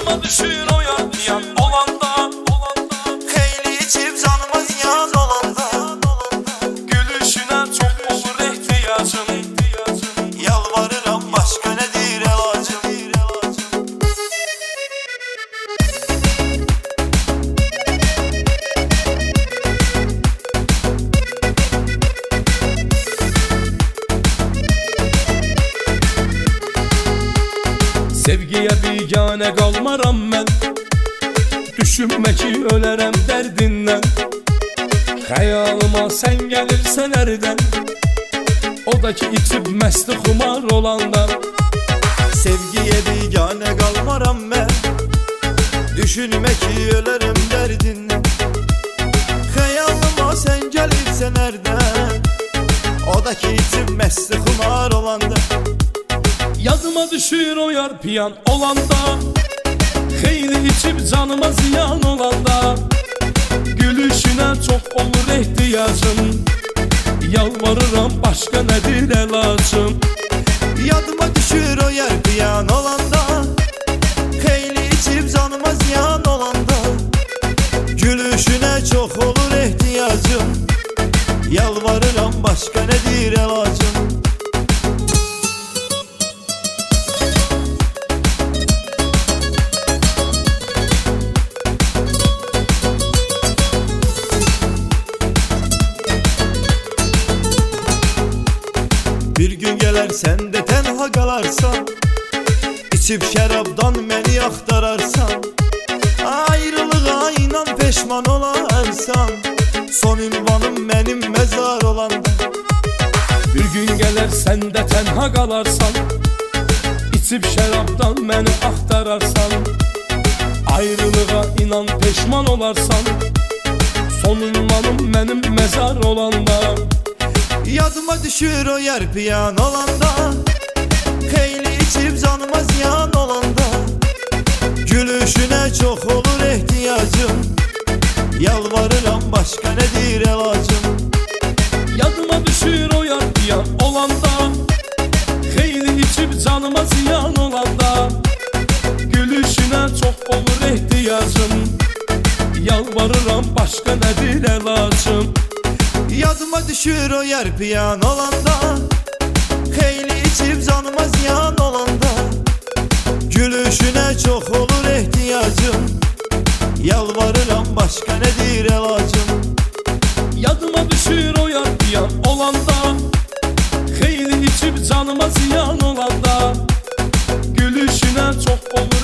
Yadıma düşür o yar yan olanda, Xeyli içib canıma ziyan olanda, gülüşüne çok olur ihtiyacım. yalvarıram başka nedir elacım? Sevgiye bigane kalmaram ben, düşünme ki ölerem derdinden. Hayalıma sen gelirsen nereden, o da ki içib mesti xumar olanda. Sevgiye bigane kalmaram ben, düşünme ki ölerim derdinden. Xəyalıma sen gelirsen nereden, o da ki içib mesti xumar olanda. Yadıma düşür o yar piyan olanda, xeyli içib canıma ziyan olanda, gülüşüne çok olur ihtiyacım. Yalvarıram başka nedir elacım? Yadıma düşür o yer piyan olanda, xeyli içib canıma ziyan olanda, gülüşüne çok olur ihtiyacım. Yalvarıram başka nedir elacım? Bir gün gelir sen de tenha kalarsan, İçib şərabdan məni axtararsan, ayrılığa inan peşman olarsan, son ünvanım mənim məzar olanda. Bir gün gelir sen de tenha kalarsan, içib şərabdan məni axtararsan, ayrılığa inan peşman olarsan, son ünvanım mənim məzar olanda. Yadıma düşür o yer piyan olanda, xeyli içib canıma ziyan olanda, gülüşüne çok olur ihtiyacım. Yalvarıram başka nedir elacım? Yadıma düşür o yar piyan olanda, xeyli içib canıma ziyan olanda, gülüşüne çok olur ihtiyacım. Yalvarıram başka nedir elacım? Yadıma düşür o yer piyan olanda, xeyli içib canıma ziyan olanda, gülüşüne çok olur ihtiyacım. Yalvarıram başka nedir elacım? Yadıma düşür o yar piyan olanda, xeyli içib canıma ziyan olanda, gülüşüne çok olur